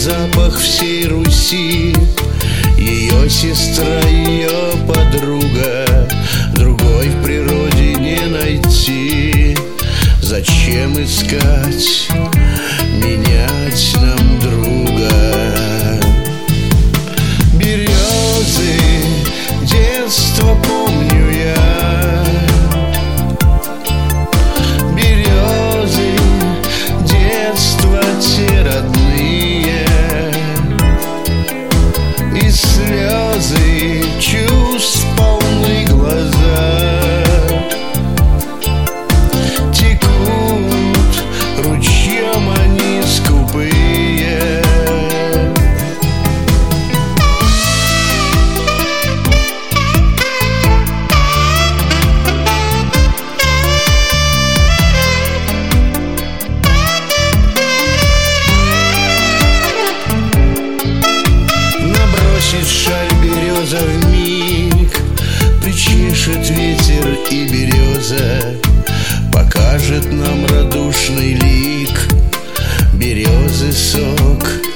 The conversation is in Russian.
запах всей Руси. Ее сестра, ее подруга, другой в природе не найти. Зачем искать, менять нам друга? Березы, детство помню я. Березы, детство те родные. И слезы чувств полны глаза. Текут ручьем они скупые. Набросит шаль береза вмиг, причешет ветер и береза, покажет нам радушный лик. Березы сок